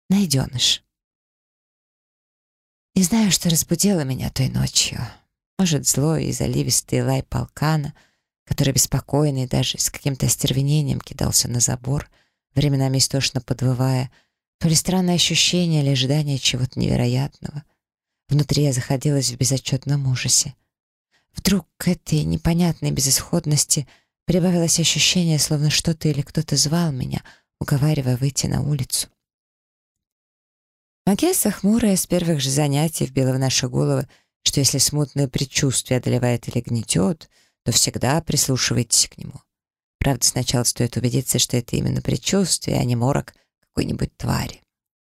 Найденыш. Не знаю, что разбудило меня той ночью. Может, злой и заливистый лай полкана, который беспокойный даже с каким-то остервенением кидался на забор, временами истошно подвывая, то ли странное ощущение или ожидание чего-то невероятного. Внутри я заходилась в безотчетном ужасе. Вдруг к этой непонятной безысходности прибавилось ощущение, словно что-то или кто-то звал меня, уговаривая выйти на улицу. Магесса, хмурая, с первых же занятий вбила в наши головы, что если смутное предчувствие одолевает или гнетет, то всегда прислушивайтесь к нему. Правда, сначала стоит убедиться, что это именно предчувствие, а не морок какой-нибудь твари.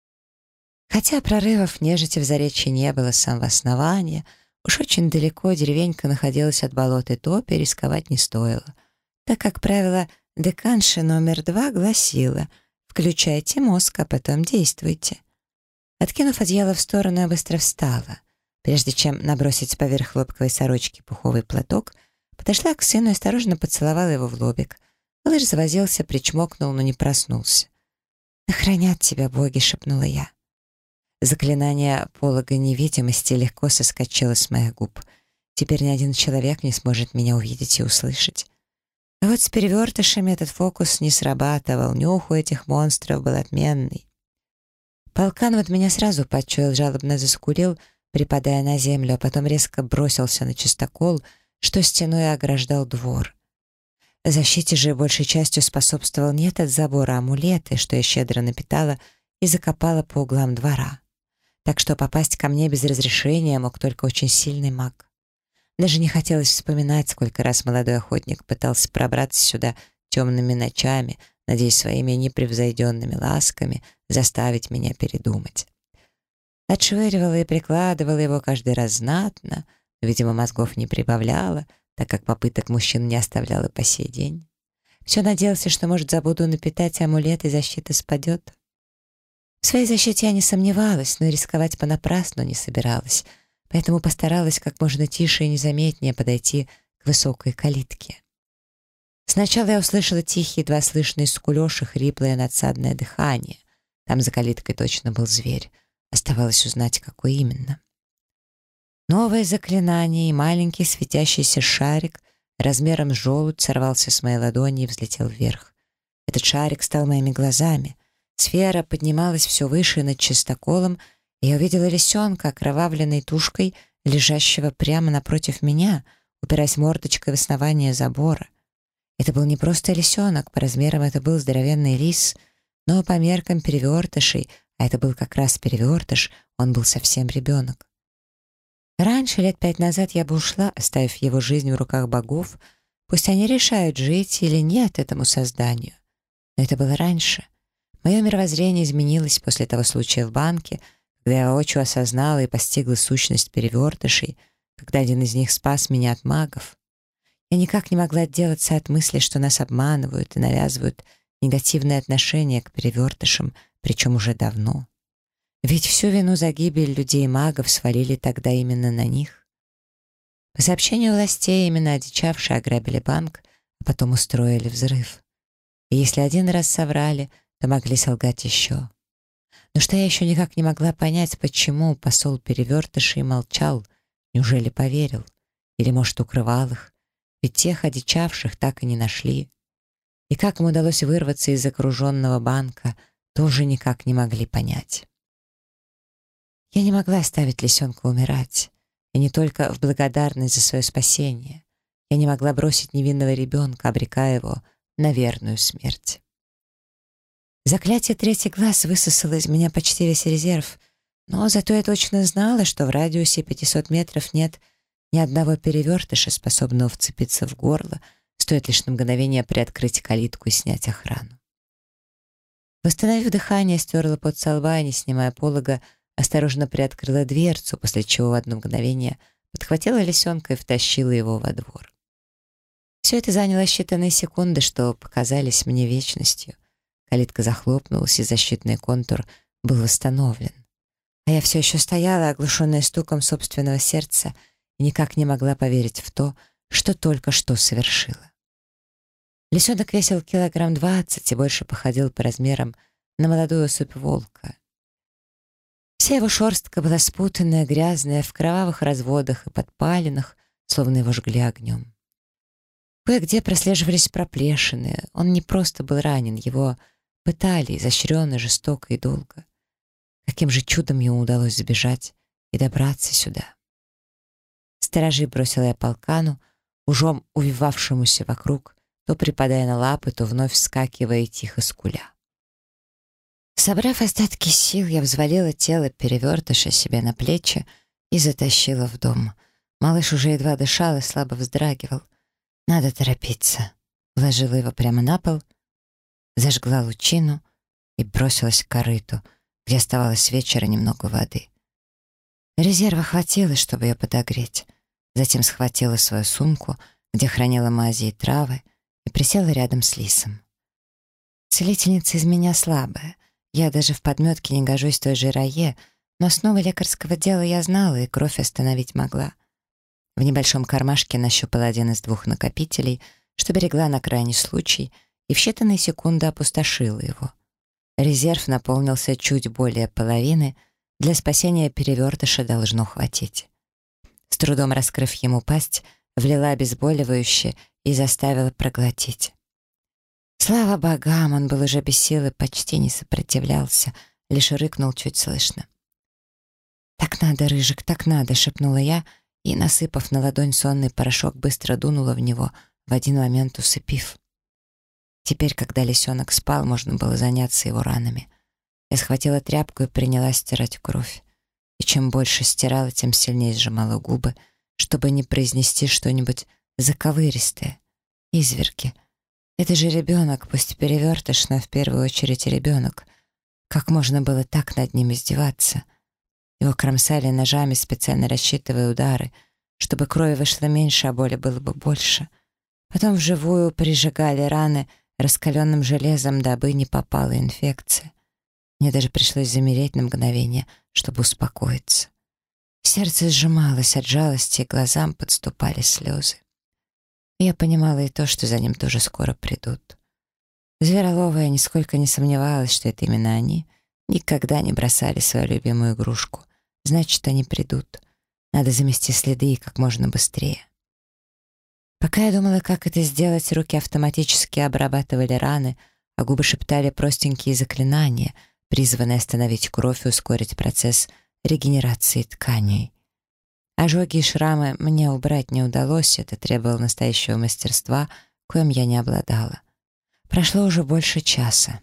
Хотя прорывов нежити в Заречье не было с самого основания, уж очень далеко деревенька находилась от болота, и топи рисковать не стоило, так как правило деканша номер 2 гласило: «Включайте мозг, а потом действуйте». Откинув одеяло в сторону, я быстро встала. Прежде чем набросить поверх хлопковой сорочки пуховый платок, подошла к сыну и осторожно поцеловала его в лобик. Малыш завозился, причмокнул, но не проснулся. «Да хранят тебя боги», — шепнула я. Заклинание полога невидимости легко соскочило с моих губ. Теперь ни один человек не сможет меня увидеть и услышать. А вот с перевертышами этот фокус не срабатывал, нюх у этих монстров был отменный. Полкан вот меня сразу почуял, жалобно заскулил, припадая на землю, а потом резко бросился на чистокол, что стеной ограждал двор. Защите же большей частью способствовал не этот забор, а амулеты, что я щедро напитала и закопала по углам двора. Так что попасть ко мне без разрешения мог только очень сильный маг. Даже не хотелось вспоминать, сколько раз молодой охотник пытался пробраться сюда темными ночами, надеясь своими непревзойденными ласками заставить меня передумать. Отшвыривала и прикладывала его каждый раз знатно, но, видимо, мозгов не прибавляла, так как попыток мужчин не оставляла по сей день. Все надеялся, что, может, забуду напитать амулет, и защита спадет. В своей защите я не сомневалась, но рисковать понапрасну не собиралась, поэтому постаралась как можно тише и незаметнее подойти к высокой калитке. Сначала я услышала тихий, едва слышный скулёж и хриплое надсадное дыхание. Там за калиткой точно был зверь. Оставалось узнать, какой именно. Новое заклинание, и маленький светящийся шарик размером с желудь сорвался с моей ладони и взлетел вверх. Этот шарик стал моими глазами. Сфера поднималась все выше над чистоколом, и я увидела лисенка, окровавленной тушкой, лежащего прямо напротив меня, упираясь мордочкой в основание забора. Это был не просто лисенок, по размерам это был здоровенный лис, но по меркам перевертышей, а это был как раз перевертыш, он был совсем ребенок. Раньше, лет 5 назад, я бы ушла, оставив его жизнь в руках богов, пусть они решают, жить или нет этому созданию. Но это было раньше. Мое мировоззрение изменилось после того случая в банке, когда я воочию осознала и постигла сущность перевертышей, когда один из них спас меня от магов. Я никак не могла отделаться от мысли, что нас обманывают и навязывают негативное отношение к перевертышам, причем уже давно. Ведь всю вину за гибель людей-магов свалили тогда именно на них. По сообщению властей, именно одичавшие ограбили банк, а потом устроили взрыв. И если один раз соврали, то могли солгать еще. Но что я еще никак не могла понять, почему посол перевертышей молчал, неужели поверил? Или, может, укрывал их? Ведь тех одичавших так и не нашли. И как им удалось вырваться из окруженного банка, тоже никак не могли понять. Я не могла оставить лисенка умирать. И не только в благодарность за свое спасение. Я не могла бросить невинного ребенка, обрекая его на верную смерть. Заклятие «Третий глаз» высосало из меня почти весь резерв, но зато я точно знала, что в радиусе 500 метров нет ни одного перевертыша, способного вцепиться в горло, стоит лишь на мгновение приоткрыть калитку и снять охрану. Восстановив дыхание, стерла пот со лба и, не снимая полога, осторожно приоткрыла дверцу, после чего в одно мгновение подхватила лисенка и втащила его во двор. Все это заняло считанные секунды, что показались мне вечностью. Калитка захлопнулась, и защитный контур был восстановлен. А я все еще стояла, оглушенная стуком собственного сердца, и никак не могла поверить в то, что только что совершила. Лисенок весил 20 килограмм и больше походил по размерам на молодую особь волка. Вся его шерстка была спутанная, грязная, в кровавых разводах и подпалинах, словно его жгли огнем. Кое-где прослеживались проплешины. Он не просто был ранен, его пытали изощренно, жестоко и долго. Каким же чудом ему удалось сбежать и добраться сюда? Сторожей бросила я полкану, ужом увивавшемуся вокруг, то припадая на лапы, то вновь вскакивая и тихо скуля. Собрав остатки сил, я взвалила тело перевертыша себе на плечи и затащила в дом. Малыш уже едва дышал и слабо вздрагивал. Надо торопиться. Вложила его прямо на пол, зажгла лучину и бросилась к корыту, где оставалось с вечера немного воды. Резерва хватило, чтобы ее подогреть. Затем схватила свою сумку, где хранила мази и травы, и присела рядом с Лисом. Целительница из меня слабая. Я даже в подметке не гожусь той же Рае, но основы лекарского дела я знала и кровь остановить могла. В небольшом кармашке нащупала один из 2 накопителей, что берегла на крайний случай, и в считанные секунды опустошила его. Резерв наполнился чуть более половины, для спасения перевертыша должно хватить. С трудом раскрыв ему пасть, влила обезболивающее и заставила проглотить. Слава богам, он был уже без сил и почти не сопротивлялся, лишь рыкнул чуть слышно. «Так надо, Рыжик, так надо», — шепнула я, и, насыпав на ладонь сонный порошок, быстро дунула в него, в один момент усыпив. Теперь, когда лисенок спал, можно было заняться его ранами. Я схватила тряпку и принялась стирать кровь. И чем больше стирала, тем сильнее сжимала губы, чтобы не произнести что-нибудь заковыристое. Изверги. Это же ребенок, пусть перевертыш, но в первую очередь ребенок. Как можно было так над ним издеваться? Его кромсали ножами, специально рассчитывая удары, чтобы крови вышло меньше, а боли было бы больше. Потом вживую прижигали раны раскаленным железом, дабы не попала инфекция. Мне даже пришлось замереть на мгновение, чтобы успокоиться. Сердце сжималось от жалости, и глазам подступали слезы. Я понимала и то, что за ним тоже скоро придут. Звероловая нисколько не сомневалась, что это именно они. Никогда не бросали свою любимую игрушку. Значит, они придут. Надо замести следы и как можно быстрее. Пока я думала, как это сделать, руки автоматически обрабатывали раны, а губы шептали простенькие заклинания, призванные остановить кровь и ускорить процесс регенерации тканей. Ожоги и шрамы мне убрать не удалось, это требовало настоящего мастерства, коим я не обладала. Прошло уже больше часа.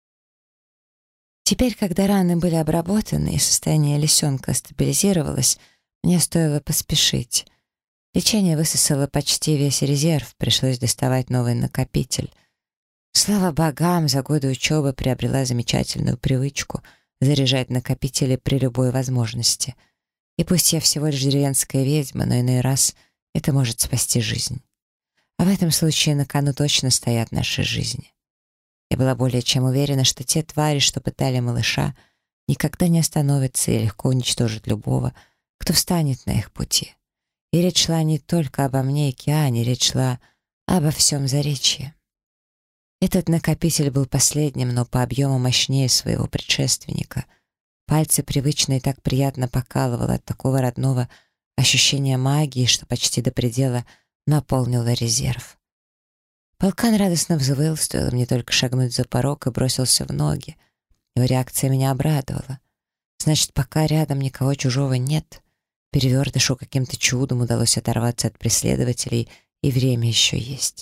Теперь, когда раны были обработаны и состояние лисенка стабилизировалось, мне стоило поспешить. Лечение высосало почти весь резерв, пришлось доставать новый накопитель. Слава богам, за годы учебы приобрела замечательную привычку заряжать накопители при любой возможности. И пусть я всего лишь деревенская ведьма, но иной раз это может спасти жизнь. А в этом случае на кону точно стоят наши жизни. Я была более чем уверена, что те твари, что пытали малыша, никогда не остановятся и легко уничтожат любого, кто встанет на их пути. И речь шла не только обо мне и Киане, речь шла обо всем Заречье. Этот накопитель был последним, но по объему мощнее своего предшественника. Пальцы привычно и так приятно покалывало от такого родного ощущения магии, что почти до предела наполнило резерв. Полкан радостно взвыл, стоило мне только шагнуть за порог, и бросился в ноги. Его реакция меня обрадовала. Значит, пока рядом никого чужого нет, перевертышу каким-то чудом удалось оторваться от преследователей, и время еще есть.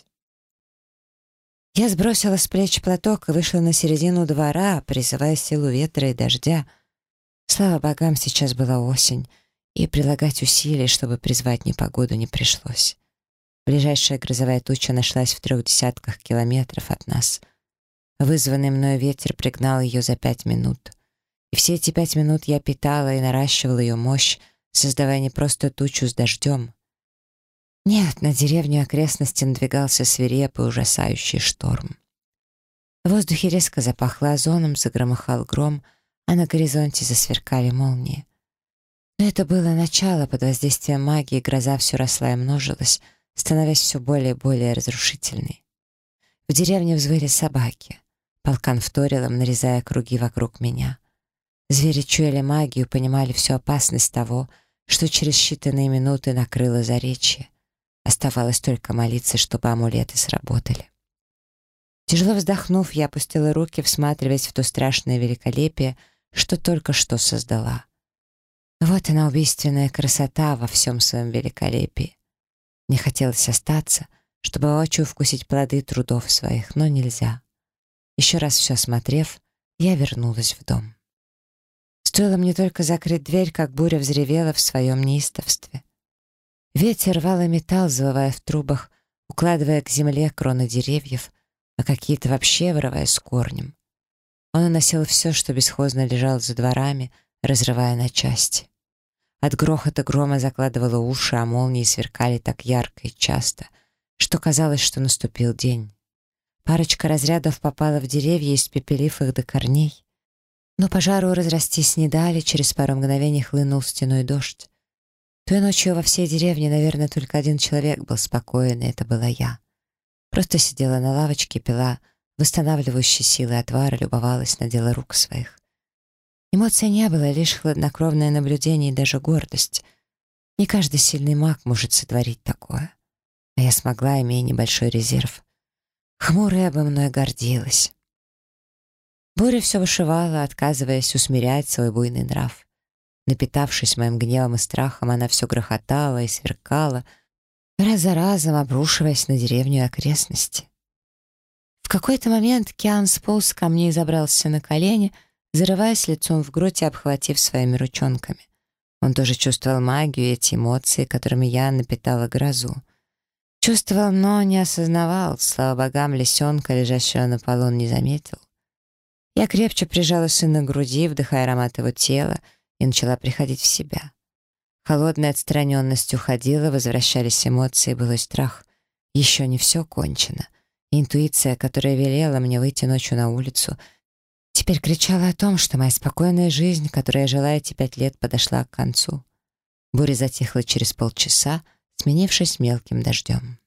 Я сбросила с плеч платок и вышла на середину двора, призывая силу ветра и дождя. Слава богам, сейчас была осень, и прилагать усилий, чтобы призвать непогоду, не пришлось. Ближайшая грозовая туча нашлась в 30 километров от нас. Вызванный мною ветер пригнал ее за 5 минут. И все эти 5 минут я питала и наращивала ее мощь, создавая не просто тучу с дождем. Нет, на деревню окрестности надвигался свирепый ужасающий шторм. В воздухе резко запахло озоном, загромыхал гром, а на горизонте засверкали молнии. Но это было начало. Под воздействием магии гроза все росла и множилась, становясь все более и более разрушительной. В деревне взвыли собаки. Полкан вторил им, нарезая круги вокруг меня. Звери чуяли магию, понимали всю опасность того, что через считанные минуты накрыло заречье. Оставалось только молиться, чтобы амулеты сработали. Тяжело вздохнув, я опустила руки, всматриваясь в то страшное великолепие, что только что создала. Вот она, убийственная красота во всем своем великолепии. Мне хотелось остаться, чтобы воочию вкусить плоды трудов своих, но нельзя. Еще раз все осмотрев, я вернулась в дом. Стоило мне только закрыть дверь, как буря взревела в своем неистовстве. Ветер рвал и металл, завывая в трубах, укладывая к земле кроны деревьев, а какие-то вообще вырывая с корнем. Он уносил все, что бесхозно лежало за дворами, разрывая на части. От грохота грома закладывало уши, а молнии сверкали так ярко и часто, что казалось, что наступил день. Парочка разрядов попала в деревья, испепелив их до корней. Но пожару разрастись не дали, через пару мгновений хлынул стеной дождь. Той ночью во всей деревне, наверное, только один человек был спокоен, и это была я. Просто сидела на лавочке, пила восстанавливающие силы отвара, любовалась на дело рук своих. Эмоций не было, лишь хладнокровное наблюдение и даже гордость. Не каждый сильный маг может сотворить такое. А я смогла, имея небольшой резерв. Хмурая обо мной гордилась. Буря все вышивала, отказываясь усмирять свой буйный нрав. Напитавшись моим гневом и страхом, она все грохотала и сверкала, раз за разом обрушиваясь на деревню и окрестности. В какой-то момент Киан сполз ко мне и забрался на колени, зарываясь лицом в грудь и обхватив своими ручонками. Он тоже чувствовал магию и эти эмоции, которыми я напитала грозу. Чувствовал, но не осознавал. Слава богам, лисенка, лежащего на полу, он не заметил. Я крепче прижала сына к груди, вдыхая аромат его тела, и начала приходить в себя. Холодная отстраненность уходила, возвращались эмоции, былой страх. Еще не все кончено. Интуиция, которая велела мне выйти ночью на улицу, теперь кричала о том, что моя спокойная жизнь, которой я жила эти 5 лет, подошла к концу. Буря затихла через полчаса, сменившись мелким дождем.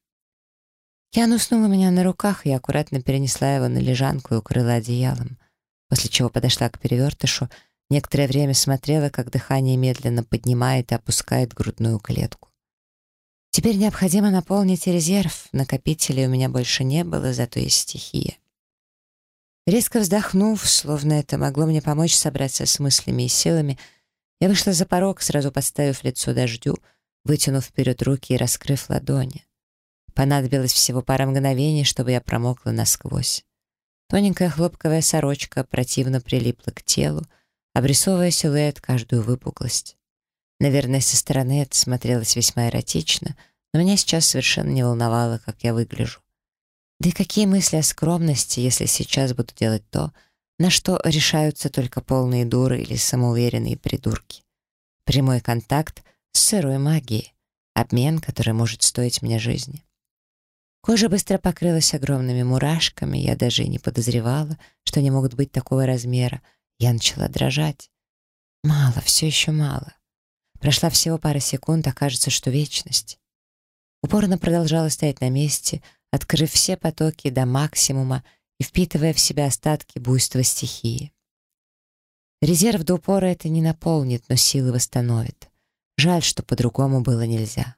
Киан уснул у меня на руках, и я аккуратно перенесла его на лежанку и укрыла одеялом, после чего подошла к перевертышу, некоторое время смотрела, как дыхание медленно поднимает и опускает грудную клетку. Теперь необходимо наполнить резерв, накопителей у меня больше не было, зато есть стихия. Резко вздохнув, словно это могло мне помочь собраться с мыслями и силами, я вышла за порог, сразу подставив лицо дождю, вытянув вперед руки и раскрыв ладони. Понадобилось всего пара мгновений, чтобы я промокла насквозь. Тоненькая хлопковая сорочка противно прилипла к телу, обрисовывая силуэт, каждую выпуклость. Наверное, со стороны это смотрелось весьма эротично, но меня сейчас совершенно не волновало, как я выгляжу. Да и какие мысли о скромности, если сейчас буду делать то, на что решаются только полные дуры или самоуверенные придурки. Прямой контакт с сырой магией, обмен, который может стоить мне жизни. Кожа быстро покрылась огромными мурашками, я даже и не подозревала, что они могут быть такого размера. Я начала дрожать. Мало, все еще мало. Прошла всего пара секунд, а кажется, что вечность. Упорно продолжала стоять на месте, открыв все потоки до максимума и впитывая в себя остатки буйства стихии. Резерв до упора это не наполнит, но силы восстановит. Жаль, что по-другому было нельзя.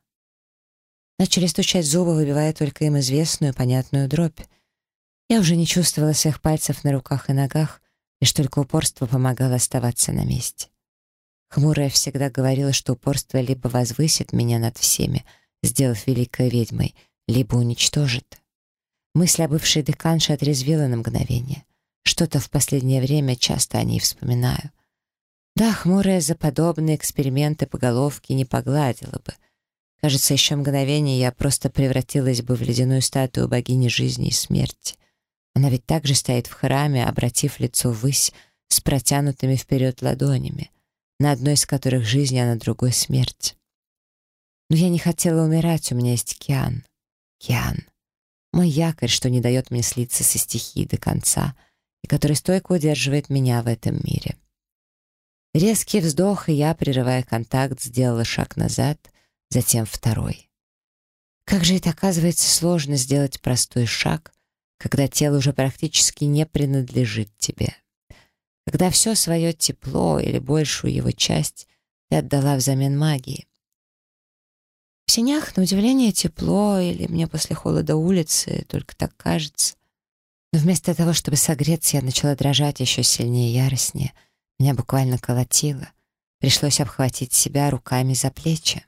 Начали стучать зубы, выбивая только им известную, понятную дробь. Я уже не чувствовала своих пальцев на руках и ногах, лишь только упорство помогало оставаться на месте. Хмурая всегда говорила, что упорство либо возвысит меня над всеми, сделав великой ведьмой, либо уничтожит. Мысль о бывшей деканше отрезвила на мгновение. Что-то в последнее время часто о ней вспоминаю. Да, хмурая за подобные эксперименты по головке не погладила бы. Кажется, еще мгновение я просто превратилась бы в ледяную статую богини жизни и смерти. Она ведь также стоит в храме, обратив лицо ввысь, с протянутыми вперед ладонями, на одной из которых жизнь, а на другой смерть. Но я не хотела умирать, у меня есть Киан. Киан. Мой якорь, что не дает мне слиться со стихией до конца, и который стойко удерживает меня в этом мире. Резкий вздох, и я, прерывая контакт, сделала шаг назад, затем второй. Как же это, оказывается, сложно сделать простой шаг, когда тело уже практически не принадлежит тебе. когда все свое тепло или большую его часть ты отдала взамен магии. В сенях, на удивление, тепло, или мне после холода улицы, только так кажется. Но вместо того, чтобы согреться, я начала дрожать еще сильнее и яростнее. Меня буквально колотило. Пришлось обхватить себя руками за плечи.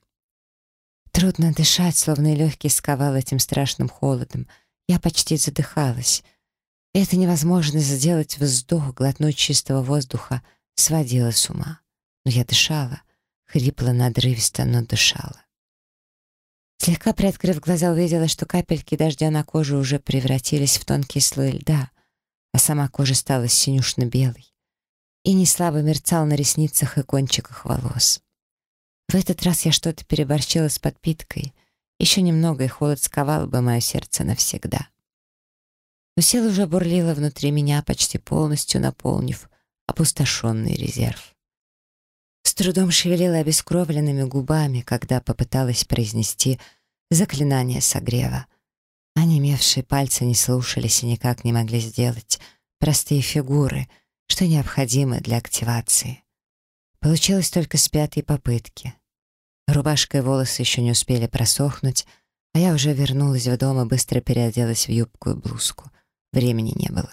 Трудно дышать, словно и легкие сковал этим страшным холодом. Я почти задыхалась. И эта невозможность сделать вздох, глотнуть чистого воздуха, сводила с ума. Но я дышала, хрипло, надрывисто, но дышала. Слегка приоткрыв глаза, увидела, что капельки дождя на коже уже превратились в тонкий слой льда, а сама кожа стала синюшно-белой. И неслабо мерцал на ресницах и кончиках волос. В этот раз я что-то переборщила с подпиткой. Еще немного, и холод сковал бы мое сердце навсегда. Но сила уже бурлила внутри меня, почти полностью наполнив опустошенный резерв. С трудом шевелила обескровленными губами, когда попыталась произнести заклинание согрева. Онемевшие пальцы не слушались и никак не могли сделать простые фигуры, что необходимо для активации. Получилось только с пятой попытки. Рубашка и волосы еще не успели просохнуть, а я уже вернулась в дом и быстро переоделась в юбку и блузку. Времени не было.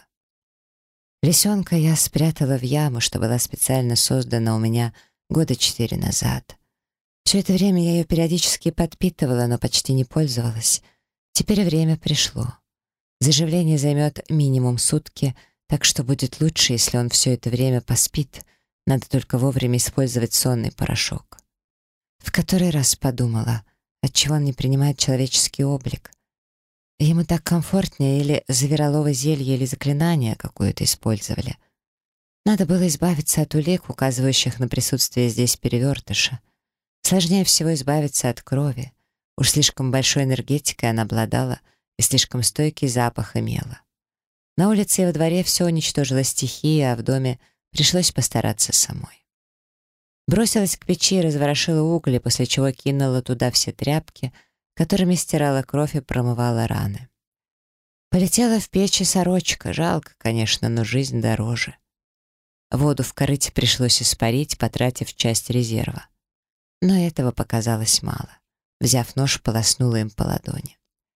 Лисенка я спрятала в яму, что была специально создана у меня года 4 назад. Все это время я ее периодически подпитывала, но почти не пользовалась. Теперь время пришло. Заживление займет минимум сутки, так что будет лучше, если он все это время поспит. Надо только вовремя использовать сонный порошок. В который раз подумала, отчего он не принимает человеческий облик. Ему так комфортнее, или зверолово зелье, или заклинание какое-то использовали. Надо было избавиться от улик, указывающих на присутствие здесь перевертыша. Сложнее всего избавиться от крови. Уж слишком большой энергетикой она обладала и слишком стойкий запах имела. На улице и во дворе все уничтожила стихия, а в доме пришлось постараться самой. Бросилась к печи и разворошила угли, после чего кинула туда все тряпки, которыми стирала кровь и промывала раны. Полетела в печь и сорочка. Жалко, конечно, но жизнь дороже. Воду в корыте пришлось испарить, потратив часть резерва. Но этого показалось мало. Взяв нож, полоснула им по ладони.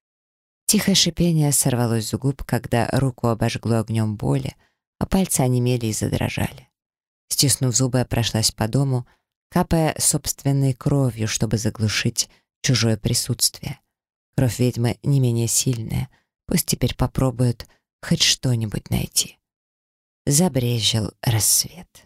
Тихое шипение сорвалось с губ, когда руку обожгло огнем боли, а пальцы онемели и задрожали. Стиснув зубы, я прошлась по дому, капая собственной кровью, чтобы заглушить чужое присутствие. Кровь ведьмы не менее сильная, пусть теперь попробуют хоть что-нибудь найти. Забрезжил рассвет.